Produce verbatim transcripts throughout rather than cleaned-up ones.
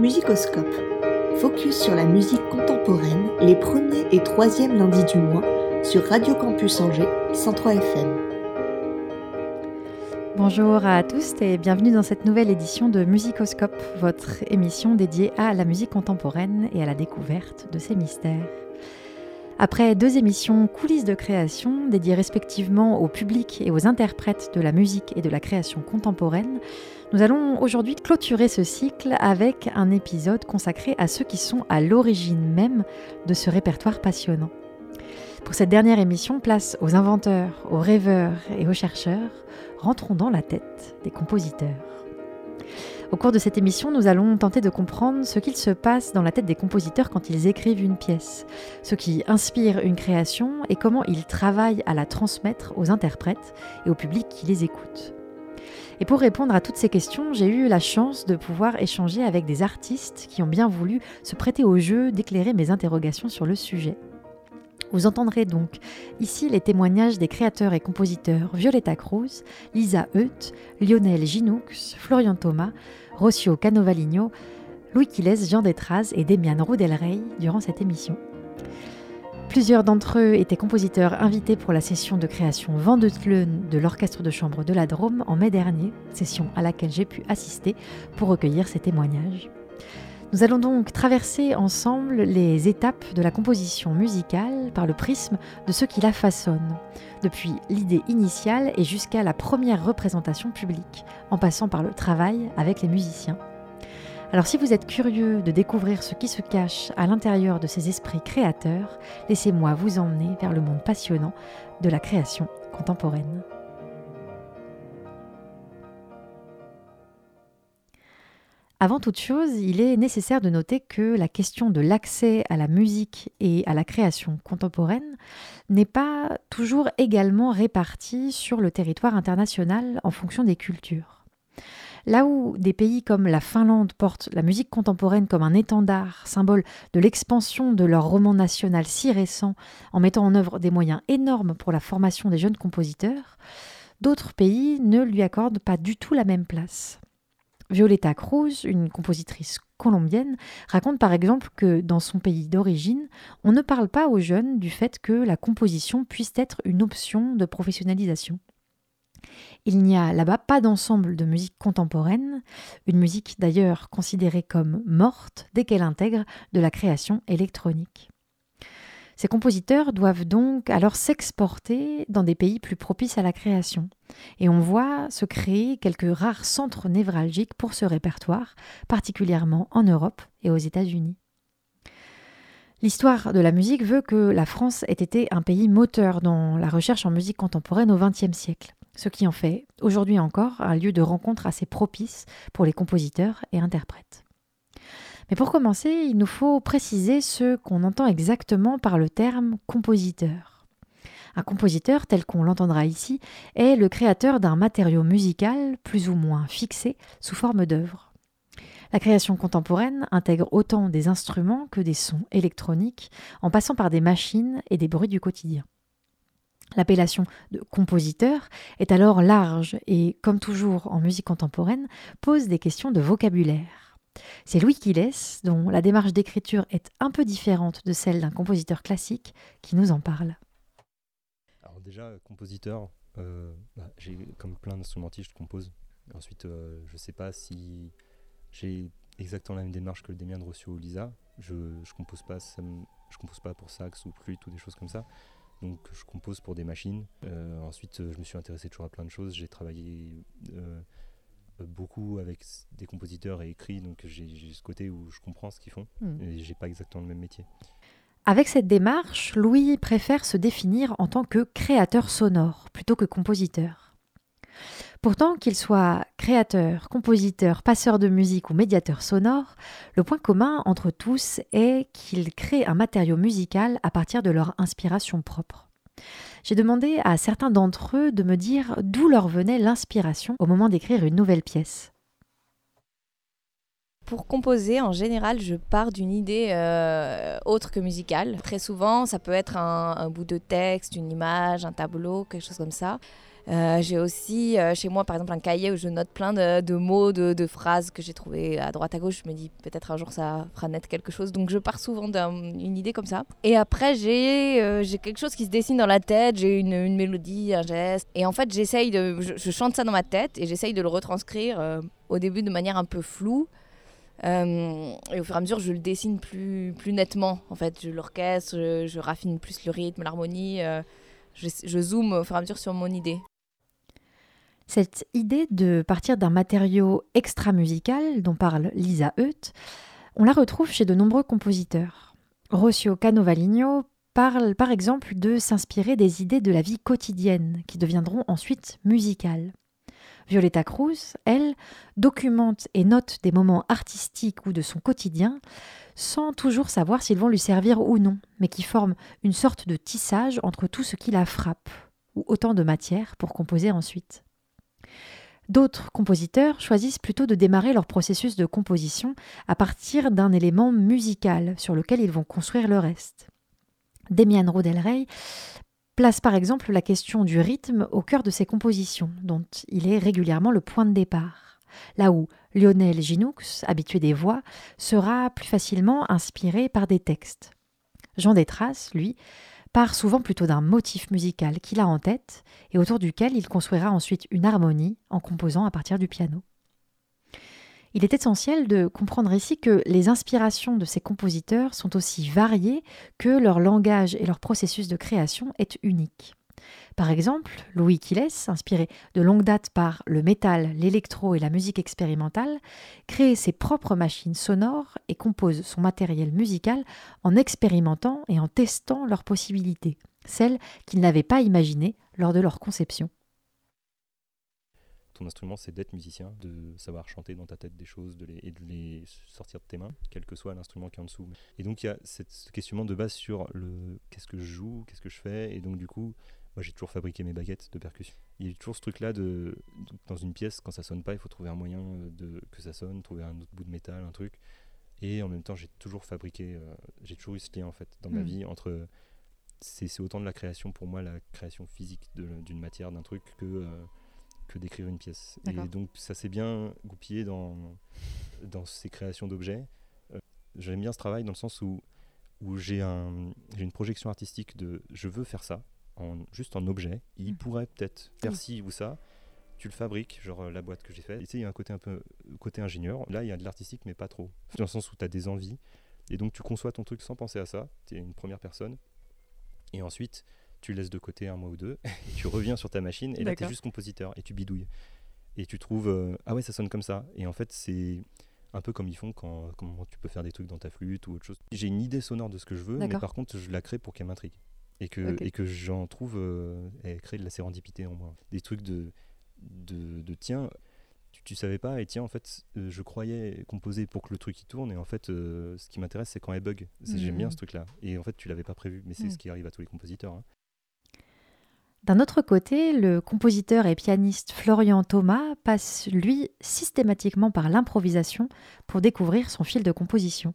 Musicoscope. Focus sur la musique contemporaine, les premiers et troisièmes lundis du mois, sur Radio Campus Angers, cent trois F M. Bonjour à tous et bienvenue dans cette nouvelle édition de Musicoscope, votre émission dédiée à la musique contemporaine et à la découverte de ses mystères. Après deux émissions coulisses de création, dédiées respectivement au public et aux interprètes de la musique et de la création contemporaine, nous allons aujourd'hui clôturer ce cycle avec un épisode consacré à ceux qui sont à l'origine même de ce répertoire passionnant. Pour cette dernière émission, place aux inventeurs, aux rêveurs et aux chercheurs. Rentrons dans la tête des compositeurs. Au cours de cette émission, nous allons tenter de comprendre ce qu'il se passe dans la tête des compositeurs quand ils écrivent une pièce, ce qui inspire une création et comment ils travaillent à la transmettre aux interprètes et au public qui les écoute. Et pour répondre à toutes ces questions, j'ai eu la chance de pouvoir échanger avec des artistes qui ont bien voulu se prêter au jeu d'éclairer mes interrogations sur le sujet. Vous entendrez donc ici les témoignages des créateurs et compositeurs Violeta Cruz, Lisa Heut, Lionel Ginoux, Florian Thomas, Rocio Canovaligno, Louis Quilès, Jean Détraz et Demian Roudelrey durant cette émission. Plusieurs d'entre eux étaient compositeurs invités pour la session de création Vent de Tlön de l'Orchestre de chambre de la Drôme en mai dernier, session à laquelle j'ai pu assister pour recueillir ces témoignages. Nous allons donc traverser ensemble les étapes de la composition musicale par le prisme de ceux qui la façonnent, depuis l'idée initiale et jusqu'à la première représentation publique, en passant par le travail avec les musiciens. Alors si vous êtes curieux de découvrir ce qui se cache à l'intérieur de ces esprits créateurs, laissez-moi vous emmener vers le monde passionnant de la création contemporaine. Avant toute chose, il est nécessaire de noter que la question de l'accès à la musique et à la création contemporaine n'est pas toujours également répartie sur le territoire international en fonction des cultures. Là où des pays comme la Finlande portent la musique contemporaine comme un étendard, symbole de l'expansion de leur roman national si récent, en mettant en œuvre des moyens énormes pour la formation des jeunes compositeurs, d'autres pays ne lui accordent pas du tout la même place. Violeta Cruz, une compositrice colombienne, raconte par exemple que dans son pays d'origine, on ne parle pas aux jeunes du fait que la composition puisse être une option de professionnalisation. Il n'y a là-bas pas d'ensemble de musique contemporaine, une musique d'ailleurs considérée comme morte dès qu'elle intègre de la création électronique. Ces compositeurs doivent donc alors s'exporter dans des pays plus propices à la création. Et on voit se créer quelques rares centres névralgiques pour ce répertoire, particulièrement en Europe et aux États-Unis. L'histoire de la musique veut que la France ait été un pays moteur dans la recherche en musique contemporaine au vingtième siècle, ce qui en fait aujourd'hui encore un lieu de rencontre assez propice pour les compositeurs et interprètes. Mais pour commencer, il nous faut préciser ce qu'on entend exactement par le terme compositeur. Un compositeur, tel qu'on l'entendra ici, est le créateur d'un matériau musical plus ou moins fixé sous forme d'œuvre. La création contemporaine intègre autant des instruments que des sons électroniques, en passant par des machines et des bruits du quotidien. L'appellation de compositeur est alors large et, comme toujours en musique contemporaine, pose des questions de vocabulaire. C'est Louis Quilès, dont la démarche d'écriture est un peu différente de celle d'un compositeur classique, qui nous en parle. Alors déjà, compositeur, euh, bah, j'ai comme plein d'instrumentistes, je compose. Ensuite, euh, je ne sais pas si j'ai exactement la même démarche que le Demian, Rocio ou Lisa. Je ne compose pas, ça me, je compose pas pour sax ou flûte ou des choses comme ça. Donc je compose pour des machines. Euh, ensuite, je me suis intéressé toujours à plein de choses. J'ai travaillé euh, beaucoup avec des compositeurs et écrit, donc j'ai, j'ai ce côté où je comprends ce qu'ils font, mmh. et j'ai pas exactement le même métier. Avec cette démarche, Louis préfère se définir en tant que créateur sonore plutôt que compositeur. Pourtant, qu'il soit créateur, compositeur, passeur de musique ou médiateur sonore, le point commun entre tous est qu'ils créent un matériau musical à partir de leur inspiration propre. J'ai demandé à certains d'entre eux de me dire d'où leur venait l'inspiration au moment d'écrire une nouvelle pièce. Pour composer, en général, je pars d'une idée euh, autre que musicale. Très souvent, ça peut être un, un bout de texte, une image, un tableau, quelque chose comme ça. Euh, j'ai aussi euh, chez moi par exemple un cahier où je note plein de, de mots, de, de phrases que j'ai trouvées à droite à gauche. Je me dis peut-être un jour ça fera naître quelque chose. Donc je pars souvent d'une idée comme ça. Et après j'ai, euh, j'ai quelque chose qui se dessine dans la tête, j'ai une, une mélodie, un geste. Et en fait j'essaye de, je, je chante ça dans ma tête et j'essaye de le retranscrire euh, au début de manière un peu floue. Euh, et au fur et à mesure je le dessine plus, plus nettement. En fait je l'orchestre, je, je raffine plus le rythme, l'harmonie. Euh, je, je zoome au fur et à mesure sur mon idée. Cette idée de partir d'un matériau extra-musical dont parle Lisa Heut, on la retrouve chez de nombreux compositeurs. Rocio Canovaligno parle par exemple de s'inspirer des idées de la vie quotidienne qui deviendront ensuite musicales. Violeta Cruz, elle, documente et note des moments artistiques ou de son quotidien sans toujours savoir s'ils vont lui servir ou non, mais qui forment une sorte de tissage entre tout ce qui la frappe, ou autant de matière pour composer ensuite. D'autres compositeurs choisissent plutôt de démarrer leur processus de composition à partir d'un élément musical sur lequel ils vont construire le reste. Demian Rodelrey place par exemple la question du rythme au cœur de ses compositions, dont il est régulièrement le point de départ. Là où Lionel Ginoux, habitué des voix, sera plus facilement inspiré par des textes. Jean Détrace, lui, part souvent plutôt d'un motif musical qu'il a en tête et autour duquel il construira ensuite une harmonie en composant à partir du piano. Il est essentiel de comprendre ici que les inspirations de ces compositeurs sont aussi variées que leur langage et leur processus de création est unique. Par exemple, Louis Quilles, inspiré de longue date par le métal, l'électro et la musique expérimentale, crée ses propres machines sonores et compose son matériel musical en expérimentant et en testant leurs possibilités, celles qu'il n'avait pas imaginées lors de leur conception. Ton instrument, c'est d'être musicien, de savoir chanter dans ta tête des choses de les, et de les sortir de tes mains, quel que soit l'instrument qui est en dessous. Et donc, il y a cette, ce questionnement de base sur le qu'est-ce que je joue, qu'est-ce que je fais, et donc du coup, moi j'ai toujours fabriqué mes baguettes de percussion. Il y a toujours ce truc-là de, dans une pièce, quand ça sonne pas, il faut trouver un moyen de, que ça sonne, trouver un autre bout de métal, un truc. Et en même temps, j'ai toujours fabriqué, euh, j'ai toujours eu ce lien en fait dans mmh. ma vie entre. C'est, c'est autant de la création pour moi, la création physique de, d'une matière, d'un truc, que. Euh, que d'écrire une pièce. D'accord. Et donc ça s'est bien goupillé dans, dans ces créations d'objets. Euh, j'aime bien ce travail dans le sens où, où j'ai, un, j'ai une projection artistique de je veux faire ça, en, juste en objet. Il mmh. pourrait peut-être faire mmh. ci ou ça. Tu le fabriques, genre la boîte que j'ai faite. Tu sais, il y a un côté un peu côté ingénieur. Là, il y a de l'artistique, mais pas trop. Dans le sens où tu as des envies. Et donc tu conçois ton truc sans penser à ça. Tu es une première personne. Et ensuite, tu laisses de côté un mois ou deux, et tu reviens sur ta machine, et D'accord. là, tu es juste compositeur, et tu bidouilles. Et tu trouves, euh, ah ouais, ça sonne comme ça. Et en fait, c'est un peu comme ils font quand, quand tu peux faire des trucs dans ta flûte ou autre chose. J'ai une idée sonore de ce que je veux, D'accord. mais par contre, je la crée pour qu'elle m'intrigue. Et que, okay. et que j'en trouve, euh, elle crée de la sérendipité en moi. Des trucs de, de, de tiens, tu, tu savais pas, et tiens, en fait, euh, je croyais composer pour que le truc il tourne, et en fait, euh, ce qui m'intéresse, c'est quand elle bug. C'est, mmh. J'aime bien ce truc-là. Et en fait, tu l'avais pas prévu, mais c'est mmh. ce qui arrive à tous les compositeurs. Hein. D'un autre côté, le compositeur et pianiste Florian Thomas passe, lui, systématiquement par l'improvisation pour découvrir son fil de composition.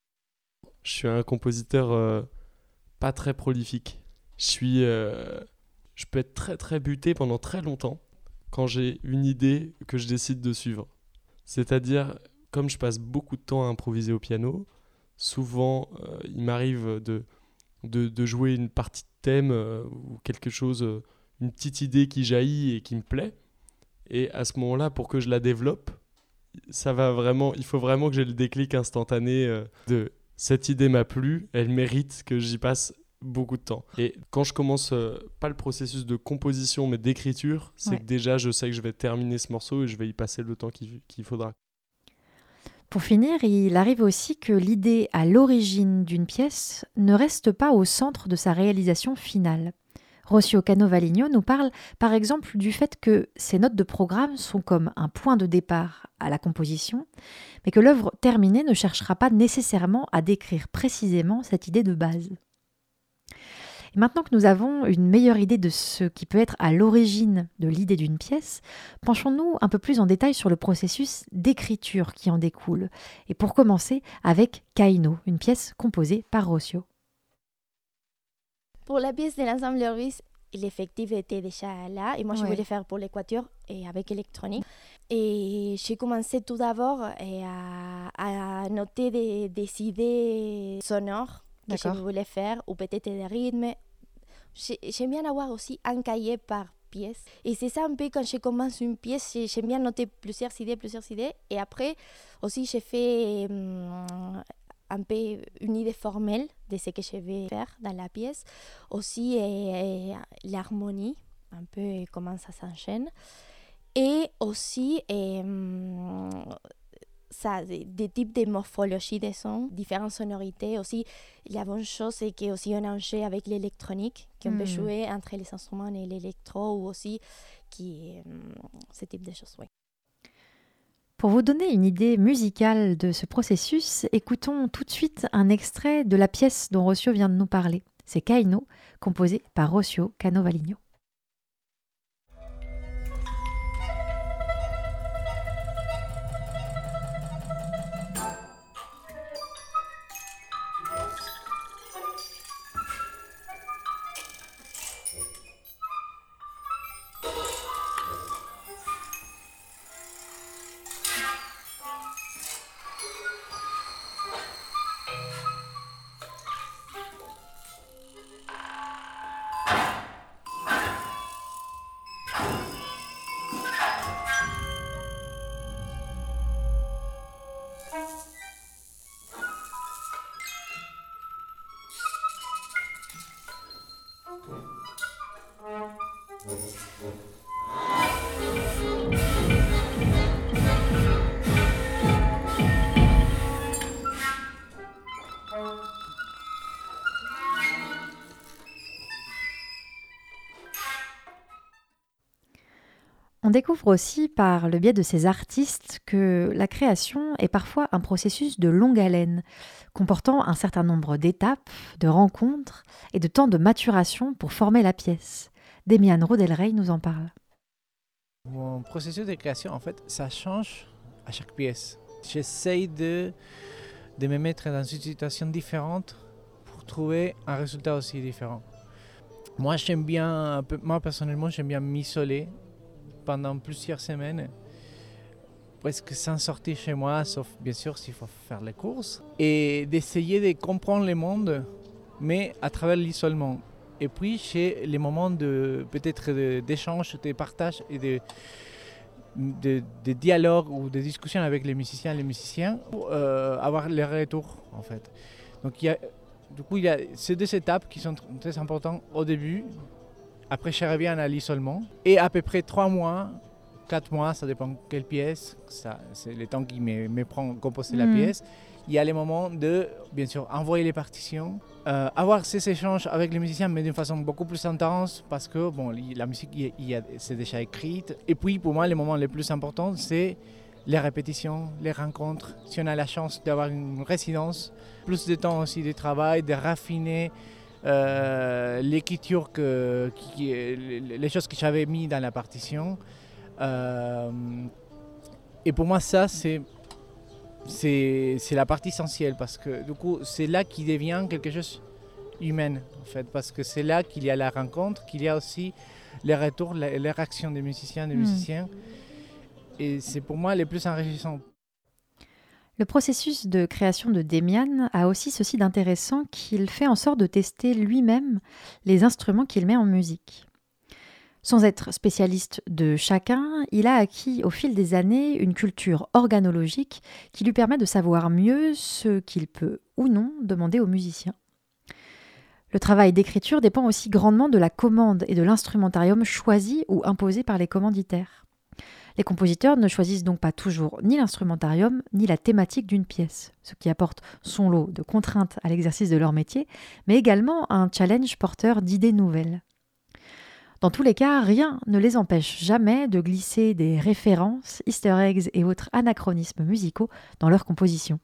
Je suis un compositeur euh, pas très prolifique. Je suis, euh, je peux être très très buté pendant très longtemps quand j'ai une idée que je décide de suivre. C'est-à-dire, comme je passe beaucoup de temps à improviser au piano, souvent euh, il m'arrive de, de, de jouer une partie de thème euh, ou quelque chose, euh, une petite idée qui jaillit et qui me plaît. Et à ce moment-là, pour que je la développe, ça va vraiment, il faut vraiment que j'ai le déclic instantané euh, de cette idée m'a plu, elle mérite que j'y passe beaucoup de temps. Et quand je commence, euh, pas le processus de composition, mais d'écriture, c'est ouais. que déjà je sais que je vais terminer ce morceau et je vais y passer le temps qu'il, qu'il faudra. Pour finir, il arrive aussi que l'idée à l'origine d'une pièce ne reste pas au centre de sa réalisation finale. Rocio Canovaligno nous parle par exemple du fait que ces notes de programme sont comme un point de départ à la composition, mais que l'œuvre terminée ne cherchera pas nécessairement à décrire précisément cette idée de base. Et maintenant que nous avons une meilleure idée de ce qui peut être à l'origine de l'idée d'une pièce, penchons-nous un peu plus en détail sur le processus d'écriture qui en découle. Et pour commencer avec Kaino, une pièce composée par Rocio. Pour la pièce de l'ensemble Orbis, l'effectif était déjà là et moi je Ouais. voulais faire pour l'équateur et avec électronique. Et j'ai commencé tout d'abord et à, à noter des, des idées sonores que je D'accord. voulais faire ou peut-être des rythmes. J'ai- J'aime bien avoir aussi un cahier par pièce. Et c'est ça un peu quand je commence une pièce, j'ai- j'aime bien noter plusieurs idées, plusieurs idées. Et après aussi j'ai fait hum, un peu une idée formelle de ce que je vais faire dans la pièce. Aussi euh, l'harmonie, un peu euh, comment ça s'enchaîne. Et aussi euh, ça, des, des types de morphologie des sons, différentes sonorités. Aussi, la bonne chose, c'est qu'on aussi on a un jeu avec l'électronique, qu'on Mm. peut jouer entre les instruments et l'électro, ou aussi qui, hum, ce type de choses. Oui. Pour vous donner une idée musicale de ce processus, écoutons tout de suite un extrait de la pièce dont Rocio vient de nous parler. C'est Kaino, composé par Rocio Canovaligno. On découvre aussi par le biais de ces artistes que la création est parfois un processus de longue haleine, comportant un certain nombre d'étapes, de rencontres et de temps de maturation pour former la pièce. Demian Rodelrey nous en parle. Mon processus de création, en fait, ça change à chaque pièce. J'essaye de, de me mettre dans une situation différente pour trouver un résultat aussi différent. Moi, j'aime bien, un peu- moi personnellement, j'aime bien m'isoler pendant plusieurs semaines, presque sans sortir chez moi, sauf bien sûr s'il faut faire les courses, et d'essayer de comprendre le monde, mais à travers l'isolement. Et puis, j'ai les moments de peut-être de- d'échange, de partage et de, de, de dialogue ou de discussion avec les musiciens et les musiciens pour euh, avoir les retours, en fait. Donc, il y a, du coup, il y a ces deux étapes qui sont tr- très importantes au début. Après, je reviens à l'isolement. Et à peu près trois mois, quatre mois, ça dépend quelle pièce, ça, c'est le temps qui me, me prend à composer la Mhm. pièce. Il y a les moments de, bien sûr, envoyer les partitions, euh, avoir ces échanges avec les musiciens, mais d'une façon beaucoup plus intense, parce que bon, la musique, il y a- il y a- c'est déjà écrite. Et puis, pour moi, les moments les plus importants, c'est les répétitions, les rencontres. Si on a la chance d'avoir une résidence, plus de temps aussi de travail, de raffiner euh, l'écriture, que, qui, les choses que j'avais mis dans la partition. Euh, et pour moi, ça, c'est, c'est, c'est la partie essentielle, parce que du coup, c'est là qu'il devient quelque chose humain, en fait, parce que c'est là qu'il y a la rencontre, qu'il y a aussi les retours, les, les réactions des musiciens, des Mm. musiciens. Et c'est pour moi les plus enrichissants. Le processus de création de Demian a aussi ceci d'intéressant qu'il fait en sorte de tester lui-même les instruments qu'il met en musique. Sans être spécialiste de chacun, il a acquis au fil des années une culture organologique qui lui permet de savoir mieux ce qu'il peut ou non demander aux musiciens. Le travail d'écriture dépend aussi grandement de la commande et de l'instrumentarium choisi ou imposé par les commanditaires. Les compositeurs ne choisissent donc pas toujours ni l'instrumentarium ni la thématique d'une pièce, ce qui apporte son lot de contraintes à l'exercice de leur métier, mais également un challenge porteur d'idées nouvelles. Dans tous les cas, rien ne les empêche jamais de glisser des références, easter eggs et autres anachronismes musicaux dans leur composition.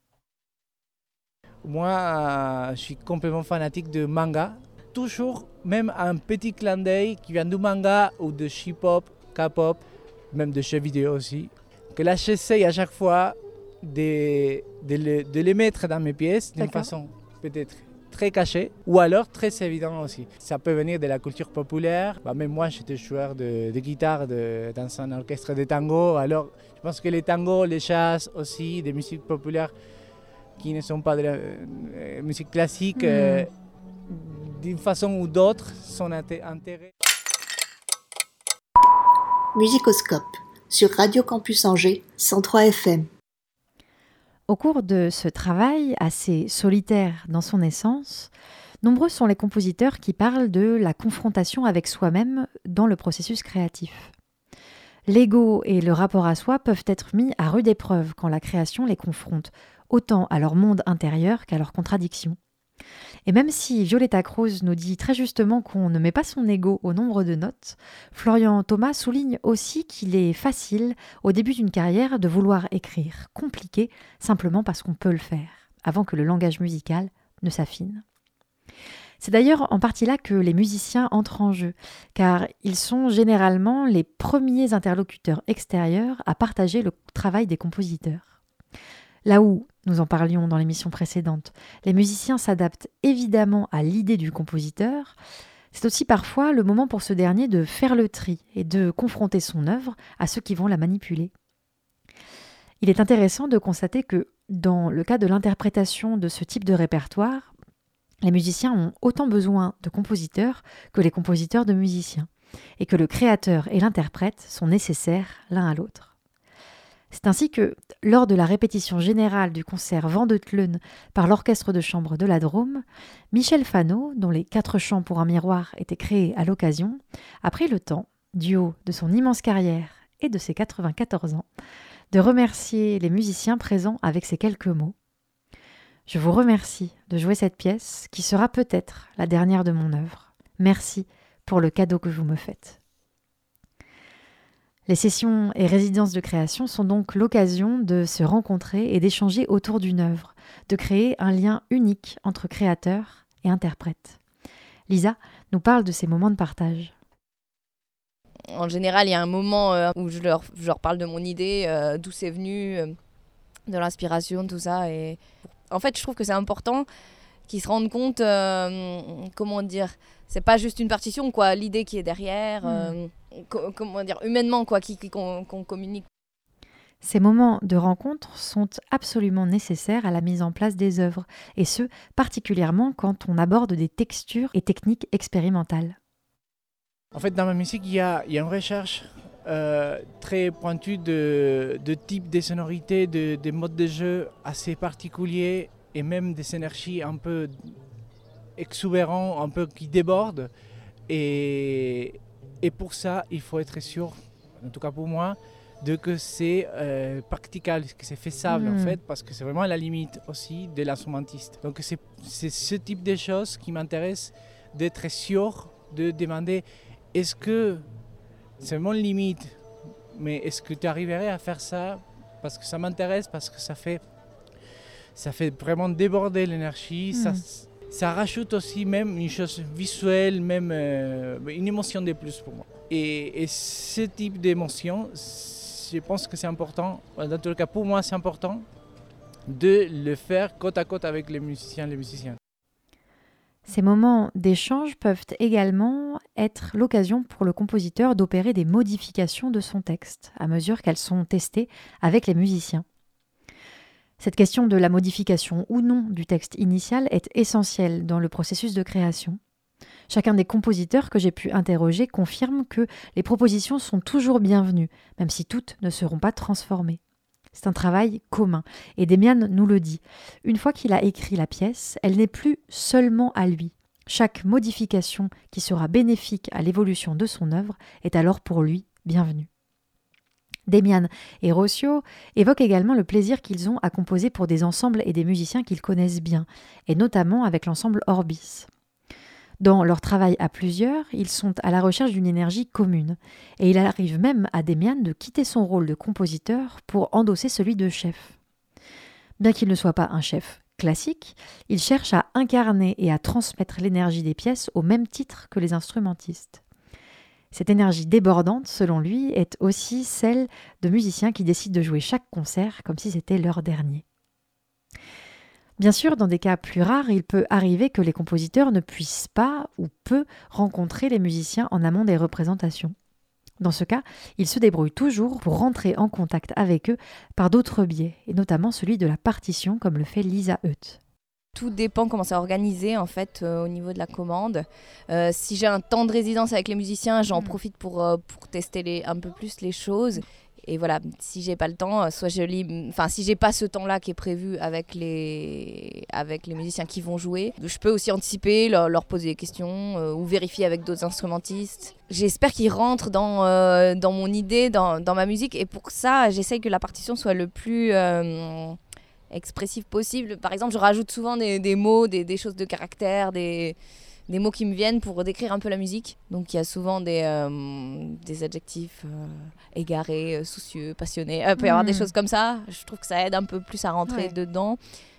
Moi, euh, je suis complètement fanatique de manga. Toujours, même un petit clin d'œil qui vient du manga ou de J-pop, K-pop, même de jeux vidéo aussi. Que là, j'essaye à chaque fois de, de, le- de les mettre dans mes pièces d'une D'accord. façon peut-être très caché ou alors très évident aussi. Ça peut venir de la culture populaire. Bah, même moi, j'étais joueur de, de guitare de, dans un orchestre de tango. Alors, je pense que les tangos, les jazz aussi, des musiques populaires qui ne sont pas de la euh, musique classique, mmh. euh, d'une façon ou d'autre, sont intégrés. Musicoscope sur Radio Campus Angers, cent trois F M. Au cours de ce travail assez solitaire dans son essence, nombreux sont les compositeurs qui parlent de la confrontation avec soi-même dans le processus créatif. L'ego et le rapport à soi peuvent être mis à rude épreuve quand la création les confronte, autant à leur monde intérieur qu'à leurs contradictions. Et même si Violetta Cruz nous dit très justement qu'on ne met pas son ego au nombre de notes, Florian Thomas souligne aussi qu'il est facile, au début d'une carrière, de vouloir écrire compliqué simplement parce qu'on peut le faire, avant que le langage musical ne s'affine. C'est d'ailleurs en partie là que les musiciens entrent en jeu, car ils sont généralement les premiers interlocuteurs extérieurs à partager le travail des compositeurs. Là où, nous en parlions dans l'émission précédente, les musiciens s'adaptent évidemment à l'idée du compositeur, c'est aussi parfois le moment pour ce dernier de faire le tri et de confronter son œuvre à ceux qui vont la manipuler. Il est intéressant de constater que, dans le cas de l'interprétation de ce type de répertoire, les musiciens ont autant besoin de compositeurs que les compositeurs de musiciens, et que le créateur et l'interprète sont nécessaires l'un à l'autre. C'est ainsi que, lors de la répétition générale du concert Vent de Tlön par l'orchestre de chambre de la Drôme, Michel Fano, dont les quatre chants pour un miroir étaient créés à l'occasion, a pris le temps, du haut de son immense carrière et de ses quatre-vingt-quatorze ans, de remercier les musiciens présents avec ces quelques mots. « Je vous remercie de jouer cette pièce qui sera peut-être la dernière de mon œuvre. Merci pour le cadeau que vous me faites. » Les sessions et résidences de création sont donc l'occasion de se rencontrer et d'échanger autour d'une œuvre, de créer un lien unique entre créateur et interprète. Lisa nous parle de ces moments de partage. En général, il y a un moment euh, où je leur, je leur parle de mon idée, euh, d'où c'est venu, euh, de l'inspiration, tout ça. Et en fait, je trouve que c'est important qu'ils se rendent compte, euh, comment dire, c'est pas juste une partition, quoi, l'idée qui est derrière, euh, mmh. co- comment dire, humainement, quoi, qui, qui, qu'on, qu'on communique. Ces moments de rencontre sont absolument nécessaires à la mise en place des œuvres, et ce, particulièrement quand on aborde des textures et techniques expérimentales. En fait, dans ma musique, il y a, il y a une recherche euh, très pointue de, de types de sonorités, de, de modes de jeu assez particuliers, et même des énergies un peu exubérantes, un peu qui débordent. Et, et pour ça, il faut être sûr, en tout cas pour moi, de que c'est euh, practicable, que c'est faisable mmh. en fait, parce que c'est vraiment la limite aussi de l'instrumentiste. Donc c'est, c'est ce type de choses qui m'intéresse, d'être sûr, de demander est-ce que c'est mon limite, mais est-ce que tu arriverais à faire ça parce que ça m'intéresse, parce que ça fait, ça fait vraiment déborder l'énergie, mmh. ça, ça rajoute aussi même une chose visuelle, même euh, une émotion de plus pour moi. Et, et ce type d'émotion, je pense que c'est important, dans tout cas pour moi c'est important, de le faire côte à côte avec les musiciens et les musiciennes. Ces moments d'échange peuvent également être l'occasion pour le compositeur d'opérer des modifications de son texte, à mesure qu'elles sont testées avec les musiciens. Cette question de la modification ou non du texte initial est essentielle dans le processus de création. Chacun des compositeurs que j'ai pu interroger confirme que les propositions sont toujours bienvenues, même si toutes ne seront pas transformées. C'est un travail commun, et Demian nous le dit. Une fois qu'il a écrit la pièce, elle n'est plus seulement à lui. Chaque modification qui sera bénéfique à l'évolution de son œuvre est alors pour lui bienvenue. Demian et Rossio évoquent également le plaisir qu'ils ont à composer pour des ensembles et des musiciens qu'ils connaissent bien, et notamment avec l'ensemble Orbis. Dans leur travail à plusieurs, ils sont à la recherche d'une énergie commune, et il arrive même à Demian de quitter son rôle de compositeur pour endosser celui de chef. Bien qu'il ne soit pas un chef classique, il cherche à incarner et à transmettre l'énergie des pièces au même titre que les instrumentistes. Cette énergie débordante, selon lui, est aussi celle de musiciens qui décident de jouer chaque concert comme si c'était leur dernier. Bien sûr, dans des cas plus rares, il peut arriver que les compositeurs ne puissent pas ou peu rencontrer les musiciens en amont des représentations. Dans ce cas, ils se débrouillent toujours pour rentrer en contact avec eux par d'autres biais, et notamment celui de la partition, comme le fait Lisa Hutt. Tout dépend comment c'est organisé en fait euh, au niveau de la commande. Euh, si j'ai un temps de résidence avec les musiciens, j'en mmh. profite pour, euh, pour tester les, un peu plus les choses. Et voilà, si j'ai pas le temps, soit je lis, enfin si j'ai pas ce temps-là qui est prévu avec les, avec les musiciens qui vont jouer, je peux aussi anticiper, leur, leur poser des questions euh, ou vérifier avec d'autres instrumentistes. J'espère qu'ils rentrent dans, euh, dans mon idée, dans, dans ma musique, et pour ça, j'essaye que la partition soit le plus euh, expressive possible. Par exemple, je rajoute souvent des, des mots, des, des choses de caractère, des... des mots qui me viennent pour décrire un peu la musique. Donc il y a souvent des, euh, des adjectifs euh, égarés, euh, soucieux, passionnés. Euh, il peut y avoir mmh. des choses comme ça. Je trouve que ça aide un peu plus à rentrer ouais. dedans.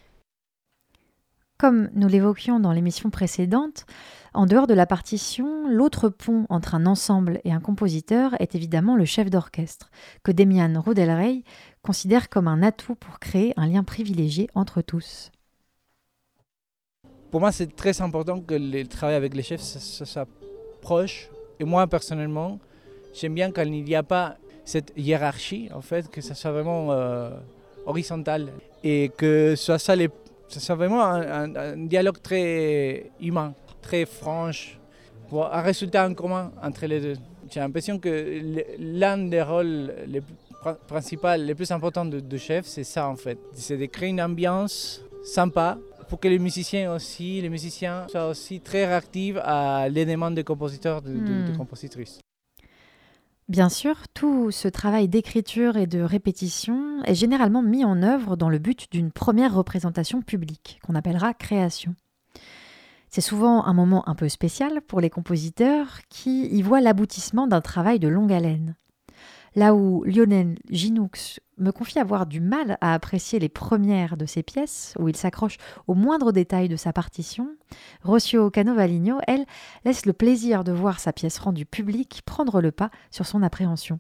Comme nous l'évoquions dans l'émission précédente, en dehors de la partition, l'autre pont entre un ensemble et un compositeur est évidemment le chef d'orchestre, que Demian Rodelrey considère comme un atout pour créer un lien privilégié entre tous. Pour moi, c'est très important que le travail avec les chefs ça soit proche. Et moi, personnellement, j'aime bien quand il n'y a pas cette hiérarchie, en fait, que ça soit vraiment euh, horizontal. Et que ça soit, les, ça soit vraiment un, un, un dialogue très humain, très franc, pour un résultat en commun entre les deux. J'ai l'impression que l'un des rôles les principaux, les plus importants de, de chef, c'est ça, en fait. C'est de créer une ambiance sympa, pour que les musiciens aussi, les musiciens soient aussi très réactifs à les demandes des compositeurs, de, mmh. de, de compositrices. Bien sûr, tout ce travail d'écriture et de répétition est généralement mis en œuvre dans le but d'une première représentation publique, qu'on appellera création. C'est souvent un moment un peu spécial pour les compositeurs qui y voient l'aboutissement d'un travail de longue haleine. Là où Lionel Ginoux me confie avoir du mal à apprécier les premières de ses pièces, où il s'accroche au moindre détail de sa partition, Rocio Canovaligno, elle, laisse le plaisir de voir sa pièce rendue publique prendre le pas sur son appréhension.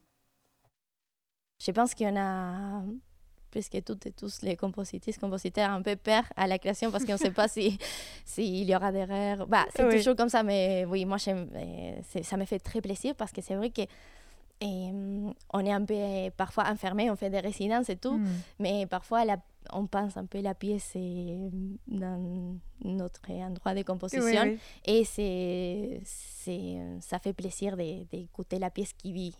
Je pense qu'il y en a, plus que toutes et tous les compositeurs, compositeurs un peu peur à la création parce qu'on ne sait pas s'il si y aura d'erreurs. Bah, c'est oui. toujours comme ça, mais oui, moi, ça me fait très plaisir parce que c'est vrai que Et, um, on est un peu euh, parfois enfermé, on fait des résidences et tout, mm. mais parfois la, on pense un peu la pièce euh, dans notre endroit de composition oui, oui. et c'est, c'est, ça fait plaisir de, d'écouter la pièce qui vit.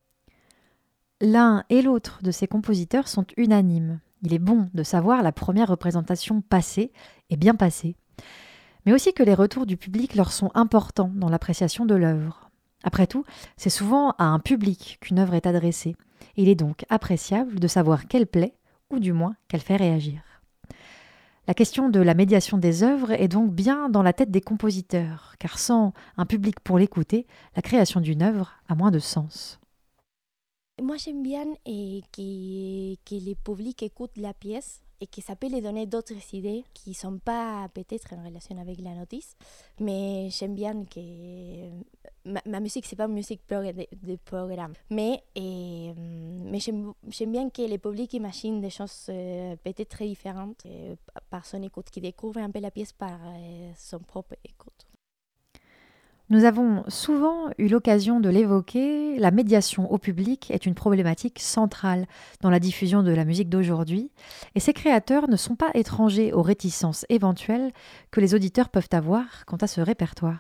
L'un et l'autre de ces compositeurs sont unanimes. Il est bon de savoir la première représentation passée et bien passée, mais aussi que les retours du public leur sont importants dans l'appréciation de l'œuvre. Après tout, c'est souvent à un public qu'une œuvre est adressée. Il est donc appréciable de savoir qu'elle plaît, ou du moins qu'elle fait réagir. La question de la médiation des œuvres est donc bien dans la tête des compositeurs, car sans un public pour l'écouter, la création d'une œuvre a moins de sens. Moi, j'aime bien et que, que le public écoute la pièce et que ça peut les donner d'autres idées qui ne sont pas peut-être en relation avec la notice. Mais j'aime bien que ma, ma musique, ce n'est pas une musique de, de programme. Mais, et, mais j'aime, j'aime bien que le public imagine des choses euh, peut-être très différentes euh, par son écoute, qui découvre un peu la pièce par euh, son propre écoute. Nous avons souvent eu l'occasion de l'évoquer, la médiation au public est une problématique centrale dans la diffusion de la musique d'aujourd'hui, et ces créateurs ne sont pas étrangers aux réticences éventuelles que les auditeurs peuvent avoir quant à ce répertoire.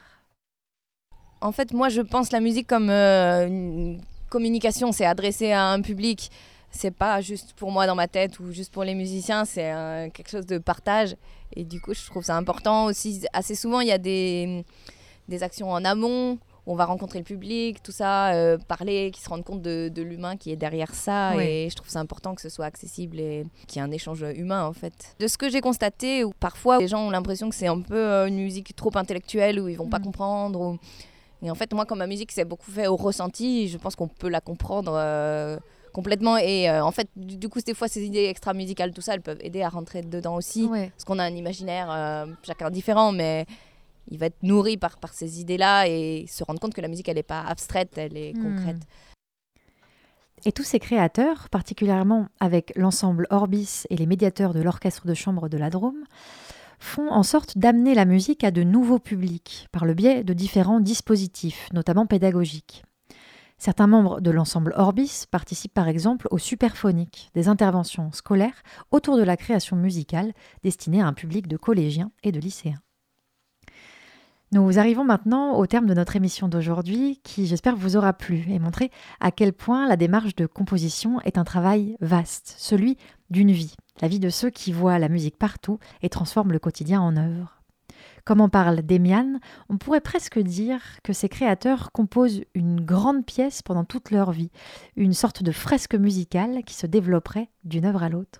En fait, moi je pense la musique comme euh, une communication, c'est adressé à un public, c'est pas juste pour moi dans ma tête ou juste pour les musiciens, c'est euh, quelque chose de partage, et du coup je trouve ça important aussi. Assez souvent il y a des... des actions en amont, où on va rencontrer le public, tout ça, euh, parler, qu'ils se rendent compte de, de l'humain qui est derrière ça. Oui. Et je trouve ça important que ce soit accessible et qu'il y ait un échange humain, en fait. De ce que j'ai constaté, où parfois les gens ont l'impression que c'est un peu une musique trop intellectuelle, où ils vont mmh. pas comprendre. Ou... Et en fait, moi, comme ma musique s'est beaucoup fait au ressenti, je pense qu'on peut la comprendre euh, complètement. Et euh, en fait, du, du coup, des fois, ces idées extra-musicales, tout ça, elles peuvent aider à rentrer dedans aussi. Oui. Parce qu'on a un imaginaire euh, chacun différent, mais... il va être nourri par, par ces idées-là et se rendre compte que la musique, elle n'est pas abstraite, elle est mmh. concrète. Et tous ces créateurs, particulièrement avec l'ensemble Orbis et les médiateurs de l'orchestre de chambre de la Drôme, font en sorte d'amener la musique à de nouveaux publics par le biais de différents dispositifs, notamment pédagogiques. Certains membres de l'ensemble Orbis participent par exemple au Superphonique, des interventions scolaires autour de la création musicale destinée à un public de collégiens et de lycéens. Nous arrivons maintenant au terme de notre émission d'aujourd'hui qui, j'espère, vous aura plu et montré à quel point la démarche de composition est un travail vaste, celui d'une vie, la vie de ceux qui voient la musique partout et transforment le quotidien en œuvre. Comme en parle Demian, on pourrait presque dire que ces créateurs composent une grande pièce pendant toute leur vie, une sorte de fresque musicale qui se développerait d'une œuvre à l'autre.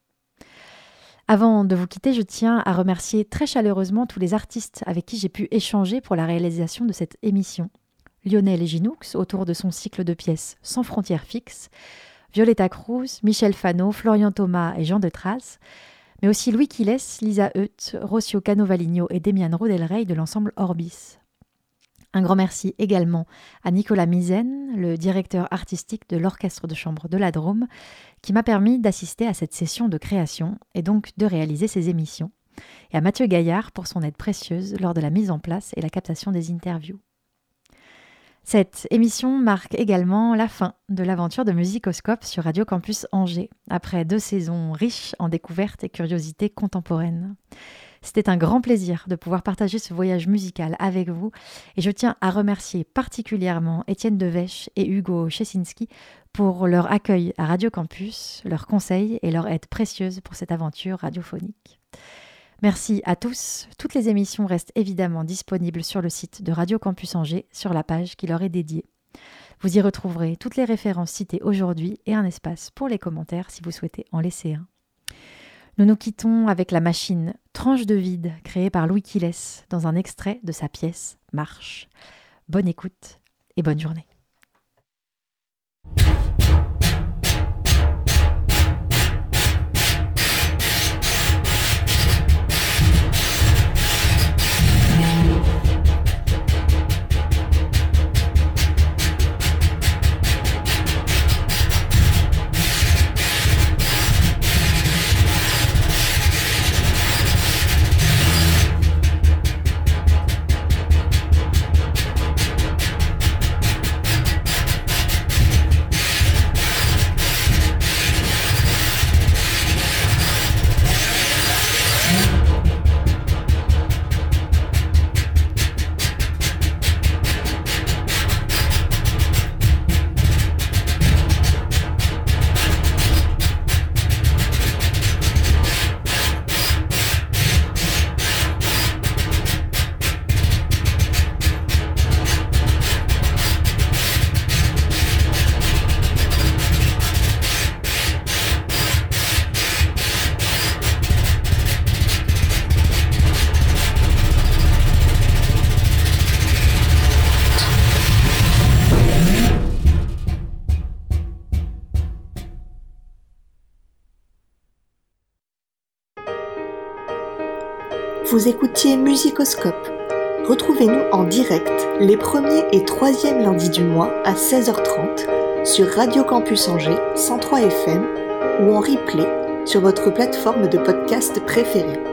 Avant de vous quitter, je tiens à remercier très chaleureusement tous les artistes avec qui j'ai pu échanger pour la réalisation de cette émission. Lionel Ginoux, autour de son cycle de pièces Sans frontières fixes, Violetta Cruz, Michel Fano, Florian Thomas et Jean Detraz, mais aussi Louis Quiles, Lisa Heut, Rocio Canovaligno et Demian Rodelrey de l'ensemble Orbis. Un grand merci également à Nicolas Mizen, le directeur artistique de l'orchestre de chambre de la Drôme, qui m'a permis d'assister à cette session de création et donc de réaliser ces émissions, et à Mathieu Gaillard pour son aide précieuse lors de la mise en place et la captation des interviews. Cette émission marque également la fin de l'aventure de Musicoscope sur Radio Campus Angers, après deux saisons riches en découvertes et curiosités contemporaines. C'était un grand plaisir de pouvoir partager ce voyage musical avec vous et je tiens à remercier particulièrement Étienne Devèche et Hugo Chesinski pour leur accueil à Radio Campus, leurs conseils et leur aide précieuse pour cette aventure radiophonique. Merci à tous. Toutes les émissions restent évidemment disponibles sur le site de Radio Campus Angers, sur la page qui leur est dédiée. Vous y retrouverez toutes les références citées aujourd'hui et un espace pour les commentaires si vous souhaitez en laisser un. Nous nous quittons avec la machine Tranche de vide créée par Louis Quiles dans un extrait de sa pièce Marche. Bonne écoute et bonne journée. Vous écoutiez Musicoscope. Retrouvez-nous en direct les premiers et troisièmes lundis du mois à seize heures trente sur Radio Campus Angers cent trois F M ou en replay sur votre plateforme de podcast préférée.